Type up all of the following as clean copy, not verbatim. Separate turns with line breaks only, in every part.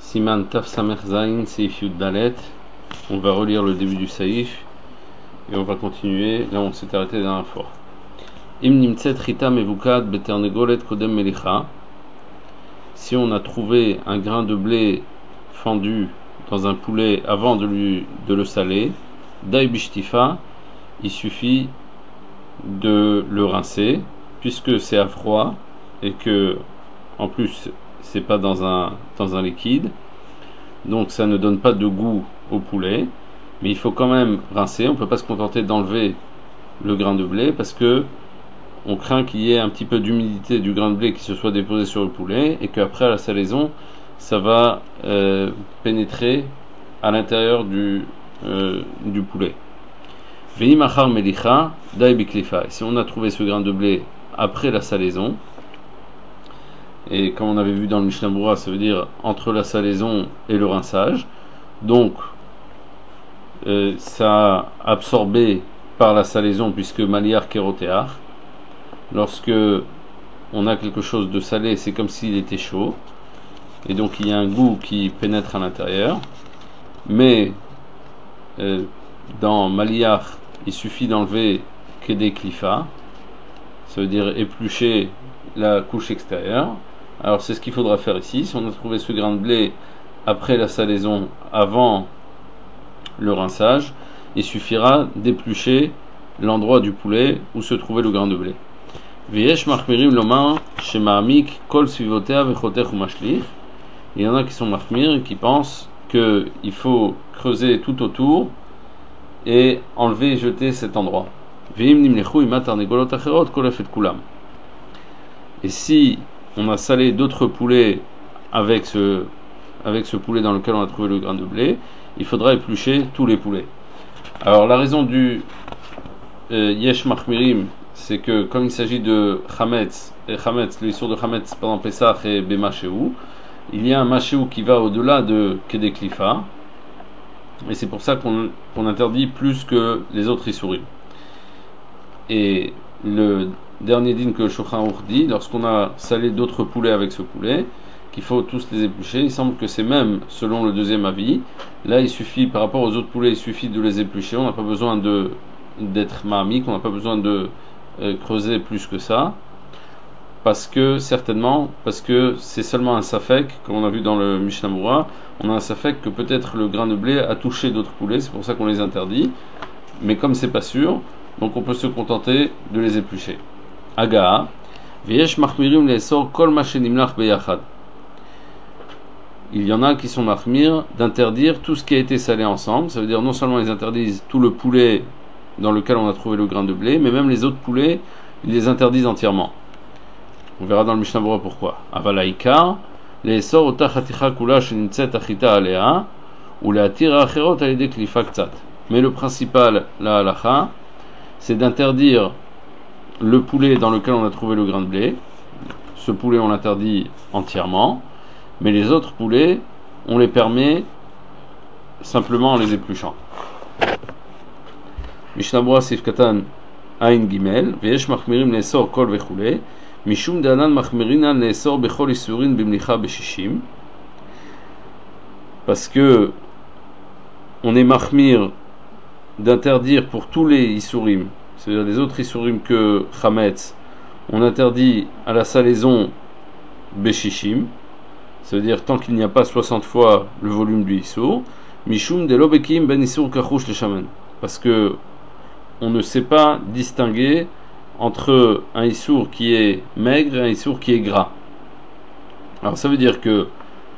Siman Taf Samer Zain Seif Yud Dalet. On va relire le début du Saïf et on va continuer là où on s'est arrêté la dernière fois. Im Nimtset Rita Mevukad Beternegolet Kodem Melicha. Si on a trouvé un grain de blé fendu dans un poulet avant de le saler, Dai Bishtifa, il suffit de le rincer, puisque c'est à froid et que en plus c'est pas dans un liquide, donc ça ne donne pas de goût au poulet, mais il faut quand même rincer. On peut pas se contenter d'enlever le grain de blé parce que on craint qu'il y ait un petit peu d'humidité du grain de blé qui se soit déposé sur le poulet et qu'après à la salaison ça va pénétrer à l'intérieur du poulet. Veimachar melicha dai biklifa. Si on a trouvé ce grain de blé après la salaison, et comme on avait vu dans le Mishnah Berurah, ça veut dire entre la salaison et le rinçage, donc ça a absorbé par la salaison, puisque maliar keroteach, lorsque on a quelque chose de salé, c'est comme s'il était chaud, et donc il y a un goût qui pénètre à l'intérieur, mais dans maliar, il suffit d'enlever kedei klifa, ça veut dire éplucher la couche extérieure. Alors c'est ce qu'il faudra faire ici. Si on a trouvé ce grain de blé après la salaison, avant le rinçage, il suffira d'éplucher l'endroit du poulet où se trouvait le grain de blé. V'yesh machmirim lomar shema'amik kol svivotea vechotech umashlich. Il y en a qui sont machmir et qui pensent qu'il faut creuser tout autour et enlever et jeter cet endroit. Ve'im nimlechu imat arnegolot acherot kolef et kulam. Et si on a salé d'autres poulets avec ce poulet dans lequel on a trouvé le grain de blé, il faudra éplucher tous les poulets. Alors la raison du yesh machmirim, c'est que comme il s'agit de chametz, et chametz, l'issur de chametz pendant Pesach et b'mashéou, il y a un mashéou qui va au-delà de kedei klifa, et c'est pour ça qu'on interdit plus que les autres isurim. Et le dernier din que le Shulchan Aruch dit, lorsqu'on a salé d'autres poulets avec ce poulet, qu'il faut tous les éplucher, il semble que c'est même selon le deuxième avis. Là il suffit, par rapport aux autres poulets, il suffit de les éplucher, on n'a pas besoin d'être ma'amik, on n'a pas besoin de creuser plus que ça, parce que c'est seulement un safek, comme on a vu dans le Mishnah Berurah, on a un safek que peut-être le grain de blé a touché d'autres poulets, c'est pour ça qu'on les interdit, mais comme c'est pas sûr, donc on peut se contenter de les éplucher. Agaa, v'yesh machmirim le'esor kol ma shenimlach beyachad. Il y en a qui sont machmir d'interdire tout ce qui a été salé ensemble. Ça veut dire non seulement ils interdisent tout le poulet dans lequel on a trouvé le grain de blé, mais même les autres poulets, ils les interdisent entièrement. On verra dans le Mishnah Berurah pourquoi. Avalaikar le'esor ota chaticha kula shenitzet achita alea ou le'atira acherot alidei klifa ktsat. Mais le principal, la halacha, c'est d'interdire le poulet dans lequel on a trouvé le grain de blé. Ce poulet on l'interdit entièrement, mais les autres poulets on les permet simplement en les épluchant. Mishnah Berurah Sif Katan Ain Gimel Veyesh machmirim le'esor kol vechule mishum de'anan machmirinan le'esor bechol isurin b'mlicha b'shishim, parce que on est machmir d'interdire pour tous les isurim, c'est-à-dire les autres isurim que chametz, on interdit à la salaison beshishim, c'est-à-dire tant qu'il n'y a pas 60 fois le volume du isur, mishum de lobekim ben isur kachush le shaman, parce que on ne sait pas distinguer entre un isur qui est maigre et un isur qui est gras. Alors ça veut dire que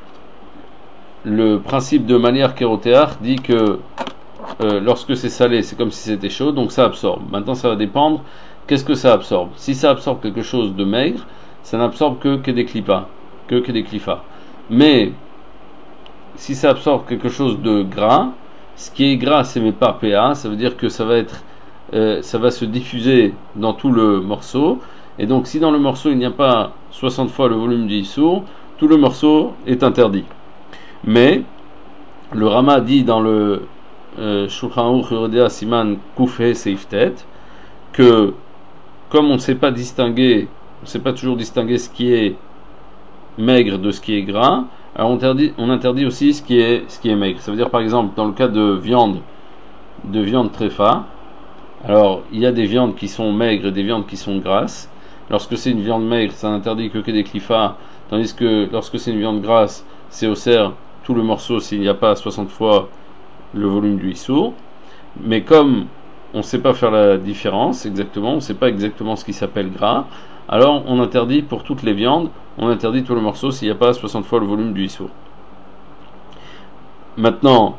le principe de manière keroteach dit que lorsque c'est salé, c'est comme si c'était chaud, donc ça absorbe. Maintenant, ça va dépendre qu'est-ce que ça absorbe. Si ça absorbe quelque chose de maigre, ça n'absorbe que kedei klifa. Mais si ça absorbe quelque chose de gras, ce qui est gras, c'est mais pas PA, ça veut dire que ça va se diffuser dans tout le morceau. Et donc, si dans le morceau il n'y a pas 60 fois le volume du issour, tout le morceau est interdit. Mais le Rama dit dans le Shulchan Aruch Yoredea Siman Kufhe Seiftet que comme on ne sait pas toujours distinguer ce qui est maigre de ce qui est gras, Alors on interdit aussi ce qui est maigre. Ça veut dire par exemple dans le cas de viande tréfa, alors il y a des viandes qui sont maigres et des viandes qui sont grasses. Lorsque c'est une viande maigre, ça n'interdit que des clifas, tandis que lorsque c'est une viande grasse, c'est au cerf tout le morceau s'il n'y a pas 60 fois le volume du issour. Mais comme on ne sait pas faire la différence exactement, on ne sait pas exactement ce qui s'appelle gras, alors on interdit pour toutes les viandes, on interdit tout le morceau s'il n'y a pas 60 fois le volume du issour. Maintenant,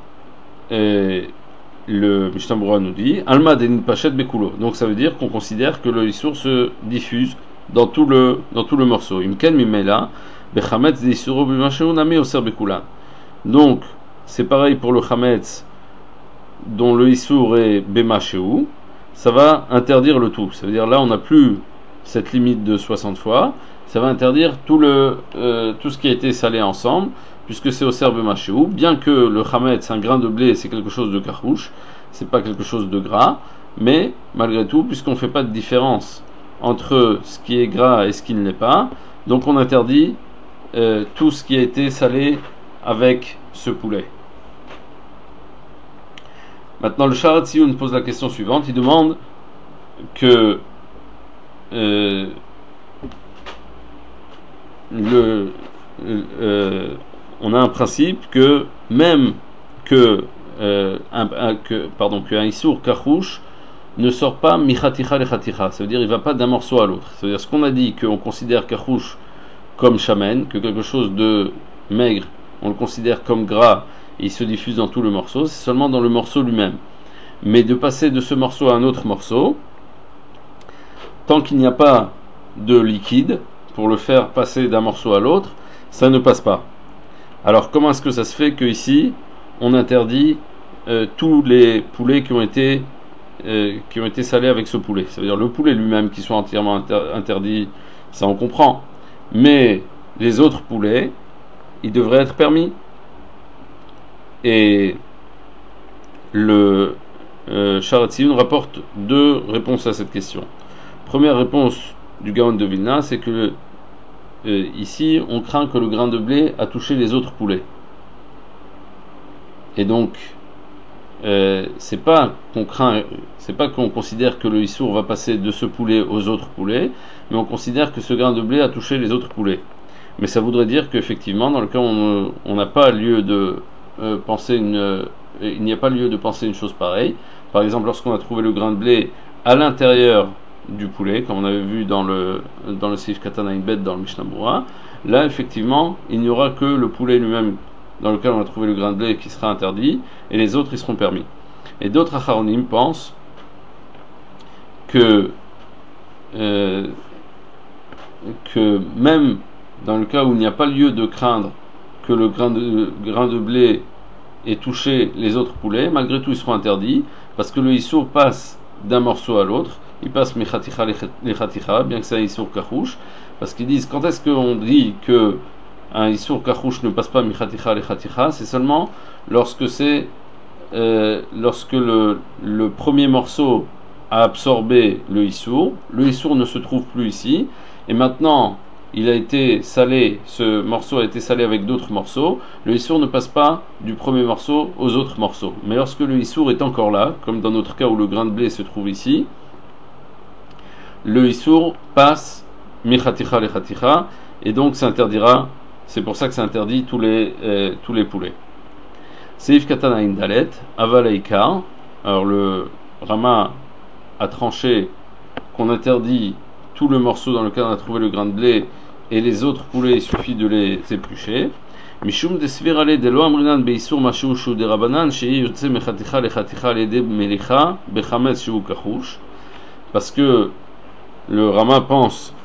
le Mishnah Berurah nous dit Alma denit pachet bekulo. Donc ça veut dire qu'on considère que le issour se diffuse dans tout le morceau. Imken mimela bechametz de isuro b'masheu nami oser bekula. Donc c'est pareil pour le chametz dont le issour est b'masheu, ça va interdire le tout. Ça veut dire là on n'a plus cette limite de 60 fois, ça va interdire tout ce qui a été salé ensemble, puisque c'est au serbe machéou, bien que le chametz, un grain de blé, c'est quelque chose de karouche, c'est pas quelque chose de gras, mais malgré tout, puisqu'on ne fait pas de différence entre ce qui est gras et ce qui ne l'est pas, donc on interdit tout ce qui a été salé avec ce poulet. Maintenant, le Sharat Tziyun pose la question suivante, il demande que on a un principe que même qu'un issour karouche ne sort pas michaticha lechaticha, ça veut dire il ne va pas d'un morceau à l'autre. Ça veut dire ce qu'on a dit qu'on considère karouche comme shamen, que quelque chose de maigre on le considère comme gras et il se diffuse dans tout le morceau, c'est seulement dans le morceau lui-même. Mais de passer de ce morceau à un autre morceau, tant qu'il n'y a pas de liquide pour le faire passer d'un morceau à l'autre, ça ne passe pas. Alors comment est-ce que ça se fait qu'ici on interdit tous les poulets qui ont été salés avec ce poulet? Ça veut dire le poulet lui-même qui soit entièrement interdit, ça on comprend. Mais les autres poulets, ils devraient être permis. Et le Sharat Tziyun rapporte deux réponses à cette question. Première réponse du Gaon de Vilna, c'est que ici, on craint que le grain de blé a touché les autres poulets. Et donc, c'est pas qu'on considère que le issour va passer de ce poulet aux autres poulets, mais on considère que ce grain de blé a touché les autres poulets. Mais ça voudrait dire qu'effectivement, dans le cas où on n'a pas lieu de il n'y a pas lieu de penser une chose pareille. Par exemple, lorsqu'on a trouvé le grain de blé à l'intérieur du poulet, comme on avait vu dans le Seif Katan Ayin Bet dans le Mishnah Berurah, là effectivement il n'y aura que le poulet lui-même dans lequel on a trouvé le grain de blé qui sera interdit et les autres ils seront permis. Et d'autres Acharonim pensent que même dans le cas où il n'y a pas lieu de craindre que le grain de blé ait touché les autres poulets, malgré tout ils seront interdits parce que le issour passe d'un morceau à l'autre. Il passe mechaticha lechaticha, bien que c'est un issour karouche, parce qu'ils disent quand est-ce qu'on dit que un issour karouche ne passe pas mechaticha lechaticha, c'est seulement lorsque le premier morceau a absorbé le issour ne se trouve plus ici, et maintenant il a été salé, ce morceau a été salé avec d'autres morceaux, le issour ne passe pas du premier morceau aux autres morceaux. Mais lorsque le issour est encore là, comme dans notre cas où le grain de blé se trouve ici, le issour passe michaticha lechaticha et donc ça interdira, c'est pour ça que ça interdit tous les poulets. Seif Katan Ayin Dalet, Aval Eikar. Alors le Rama a tranché qu'on interdit tout le morceau dans lequel on a trouvé le grain de blé et les autres poulets il suffit de les éplucher. Mishum de svirale de lo amrinan beisur mashu shu de rabanan shei yotze mechaticha lechaticha lede melicha bechametz shu kachush, parce que le Rama pense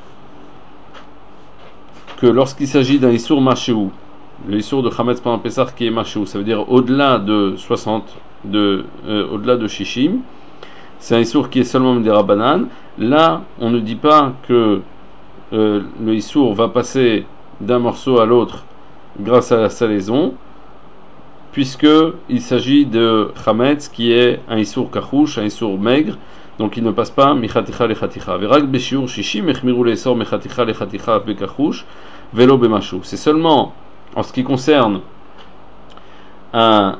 que lorsqu'il s'agit d'un issour mashéou, le issour de Chametz pendant Pessah qui est mashéou, ça veut dire au-delà de 60, au-delà de Shishim, c'est un issour qui est seulement des Rabanan. Là, on ne dit pas que le issour va passer d'un morceau à l'autre grâce à la salaison, puisqu'il s'agit de Chametz qui est un issour kachouch, un issour maigre, donc il ne passe pas michaticha lechaticha. Verak beshiur shishim echmiru leisor michaticha lechaticha bekachouch velo bemashou. C'est seulement En ce qui concerne un,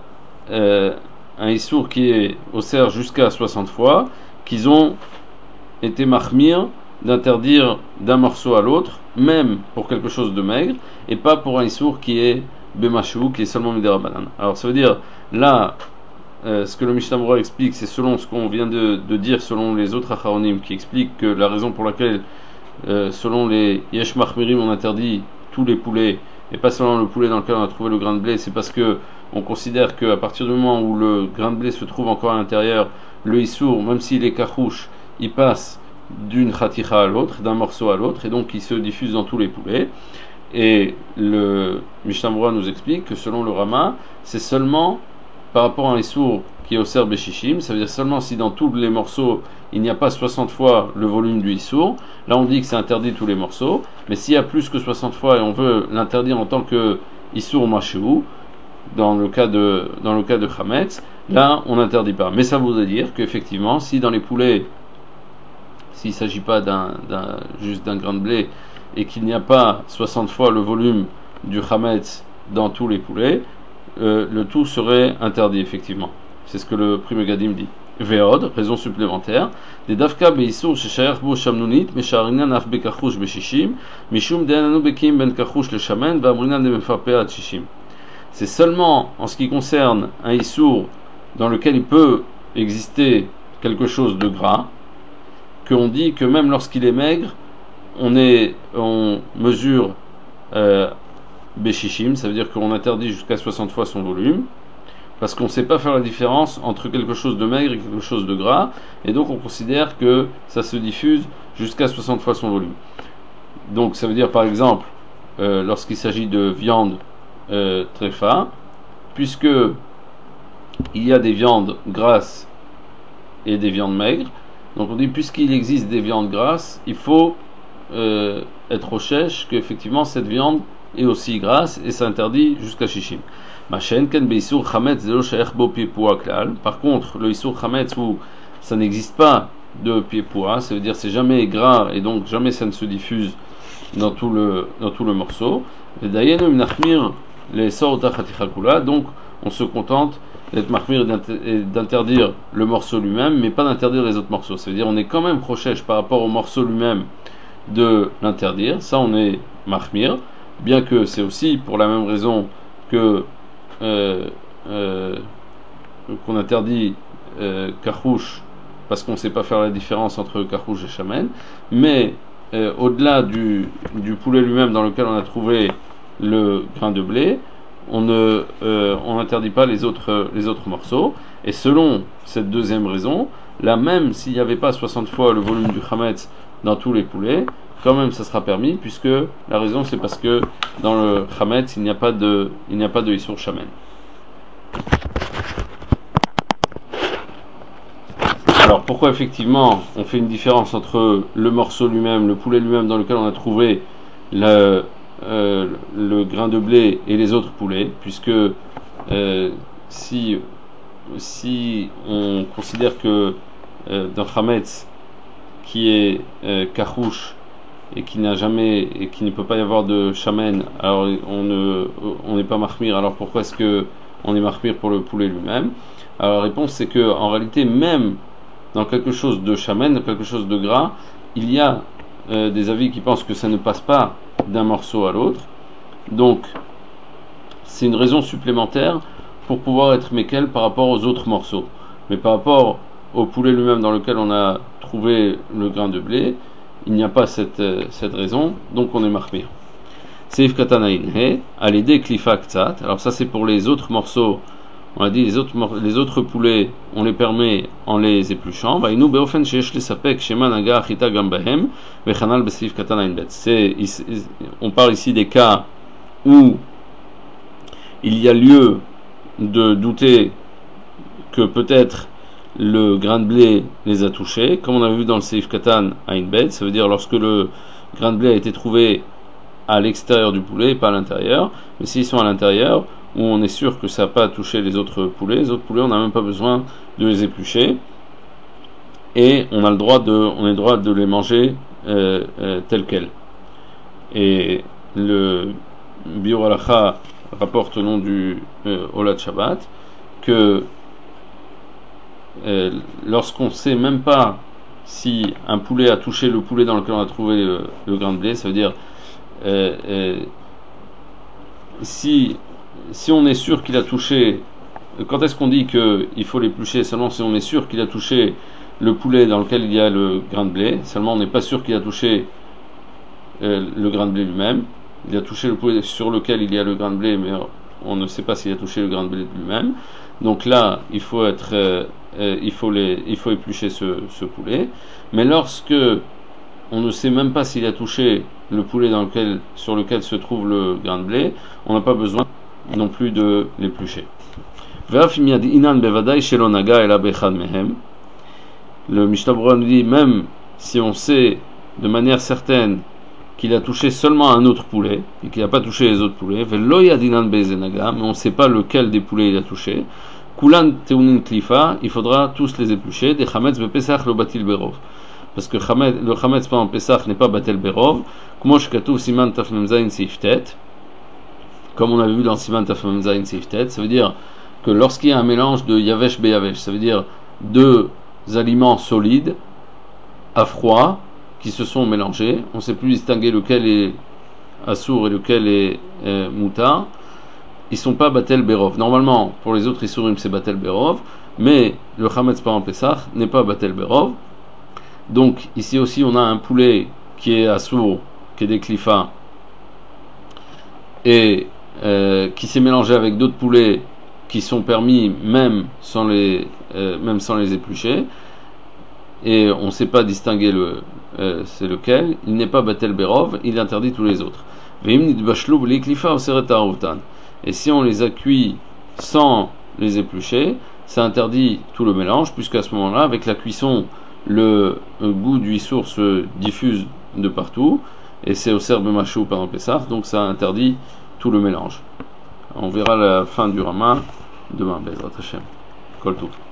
un Issour qui est au cerf jusqu'à 60 fois, qu'ils ont été mahmir d'interdire d'un morceau à l'autre, même pour quelque chose de maigre, et pas pour un Issour qui est Bemashou, qui est seulement Midera Banan. Alors ça veut dire, là, ce que le Mishnah Berurah explique, c'est selon ce qu'on vient de dire, selon les autres Acharonim, qui expliquent que la raison pour laquelle, selon les Yesh Mahmirim, on interdit tous les poulets, et pas seulement le poulet dans lequel on a trouvé le grain de blé, c'est parce que on considère qu'à partir du moment où le grain de blé se trouve encore à l'intérieur, le Issour, même s'il est kachouche, il passe d'une khaticha à l'autre, d'un morceau à l'autre, et donc il se diffuse dans tous les poulets. Et le Mishnah Berurah nous explique que selon le Rama, c'est seulement par rapport à un Issour qui est au cerf Beshishim, ça veut dire seulement si dans tous les morceaux il n'y a pas 60 fois le volume du Issour, là on dit que c'est interdit tous les morceaux, mais s'il y a plus que 60 fois et on veut l'interdire en tant que Issour Mashéou, dans le cas de Chametz, là on n'interdit pas. Mais ça voudrait dire qu'effectivement, si dans les poulets, s'il ne s'agit pas juste d'un grain de blé, et qu'il n'y a pas 60 fois le volume du Chametz dans tous les poulets, le tout serait interdit effectivement. C'est ce que le Pri Megadim dit. Veod, raison supplémentaire, des dafka beisur sheshayach bo shamnunit, mesharinan af bekachush beshishim, mishum de'ananu bekim ben kachush le shamen, va'amrinan de mefarpea shishim. C'est seulement en ce qui concerne un issour dans lequel il peut exister quelque chose de gras, qu'on dit que même lorsqu'il est maigre, on mesure Beshishim, ça veut dire qu'on interdit jusqu'à 60 fois son volume, parce qu'on ne sait pas faire la différence entre quelque chose de maigre et quelque chose de gras, et donc on considère que ça se diffuse jusqu'à 60 fois son volume. Donc ça veut dire par exemple, lorsqu'il s'agit de viande tréfa, puisque il y a des viandes grasses et des viandes maigres, donc on dit puisqu'il existe des viandes grasses, il faut être au chèche qu'effectivement cette viande est aussi grasse et ça interdit jusqu'à shishim. Par contre, le issour chametz où ça n'existe pas de pied poids, ça veut dire c'est jamais gras et donc jamais ça ne se diffuse dans tout le morceau. Et d'ailleurs, les sorts donc on se contente d'être mahmir et d'interdire le morceau lui-même, mais pas d'interdire les autres morceaux. Ça veut dire on est quand même prochèche par rapport au morceau lui-même de l'interdire. Ça, on est mahmir, bien que c'est aussi pour la même raison que qu'on interdit karchouche, parce qu'on ne sait pas faire la différence entre karchouche et chamen. Mais au-delà du poulet lui-même dans lequel on a trouvé le grain de blé, on n'interdit pas les autres morceaux. Et selon cette deuxième raison, là même s'il n'y avait pas 60 fois le volume du chametz dans tous les poulets, quand même ça sera permis, puisque la raison c'est parce que dans le chametz il n'y a pas de issour shamen. Alors pourquoi effectivement on fait une différence entre le morceau lui-même, le poulet lui-même dans lequel on a trouvé le grain de blé et les autres poulets, puisque si on considère que dans chametz qui est kachouche et qui n'a jamais et qui ne peut pas y avoir de shamen, alors on n'est pas mahmir. Alors pourquoi est-ce que on est mahmir pour le poulet lui-même? Alors la réponse c'est que en réalité même dans quelque chose de shamen, dans quelque chose de gras, il y a des avis qui pensent que ça ne passe pas d'un morceau à l'autre. Donc c'est une raison supplémentaire pour pouvoir être mékel par rapport aux autres morceaux. Mais par rapport au poulet lui-même dans lequel on a trouvé le grain de blé, il n'y a pas cette raison, donc on est mahmir. Seif katanaïn he, à l'aider klifa ktsat. Alors ça c'est pour les autres morceaux. On a dit les autres poulets, on les permet en les épluchant. Vaïnou beofen sheyesh le sapek shema naga achita gam bahem vechanal besif katanaïn bet. On parle ici des cas où il y a lieu de douter que peut-être le grain de blé les a touchés, comme on a vu dans le Seif Katan Ain Bet, ça veut dire lorsque le grain de blé a été trouvé à l'extérieur du poulet, pas à l'intérieur, mais s'ils sont à l'intérieur, où on est sûr que ça n'a pas touché les autres poulets, on n'a même pas besoin de les éplucher, et on est le droit de les manger tels quels. Et Biur Halacha rapporte au nom du Olad Shabbat que lorsqu'on ne sait même pas si un poulet a touché le poulet dans lequel on a trouvé le grain de blé, ça veut dire si on est sûr qu'il a touché, quand est-ce qu'on dit qu'il faut l'éplucher? Seulement si on est sûr qu'il a touché le poulet dans lequel il y a le grain de blé, seulement on n'est pas sûr qu'il a touché le grain de blé lui-même. Il a touché le poulet sur lequel il y a le grain de blé, mais on ne sait pas s'il a touché le grain de blé lui-même. Donc là, il faut éplucher ce poulet. Mais lorsque on ne sait même pas s'il a touché le poulet sur lequel se trouve le grain de blé, on n'a pas besoin non plus de l'éplucher. Le Mishnah Berurah nous dit, même si on sait de manière certaine qu'il a touché seulement un autre poulet et qu'il n'a pas touché les autres poulets, mais on ne sait pas lequel des poulets il a touché, Kulan teunin klifa, il faudra tous les éplucher, des chametz bepesach lo batil berov. Parce que le chametz pendant Pesach n'est pas batel berov, comme on avait vu dans Siman Taf Zayin Siftet, ça veut dire que lorsqu'il y a un mélange de yavesh beyavesh, ça veut dire deux aliments solides à froid qui se sont mélangés, on ne sait plus distinguer lequel est assour et lequel est moutar, ils ne sont pas batel berov. Normalement, pour les autres isurim c'est batel berov, mais le chametz pendant Pesach n'est pas batel berov. Donc ici aussi on a un poulet qui est assour, qui est des clifas, et qui s'est mélangé avec d'autres poulets qui sont permis même sans les éplucher, et on ne sait pas distinguer c'est lequel, il n'est pas batel berov, il interdit tous les autres. Et si on les a cuits sans les éplucher, ça interdit tout le mélange, puisqu'à ce moment-là, avec la cuisson, le goût du issour se diffuse de partout, et c'est au serbe machou pendant Pessah, donc ça interdit tout le mélange. On verra la fin du Rama demain, Bezrat Hashem. Kol Tov.